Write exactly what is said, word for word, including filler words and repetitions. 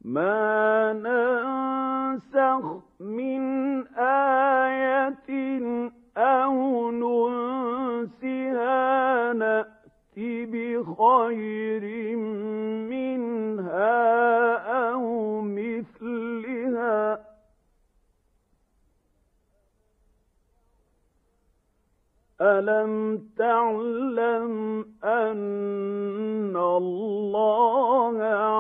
مَا نَنسَخْ مِنْ آيَةٍ أَوْ نُنسِهَا نَأْتِ بِخَيْرٍ مِنْهَا أَوْ مِثْلِهَا ۗ أَلَمْ تَعْلَمْ أَنَّ اللَّهَ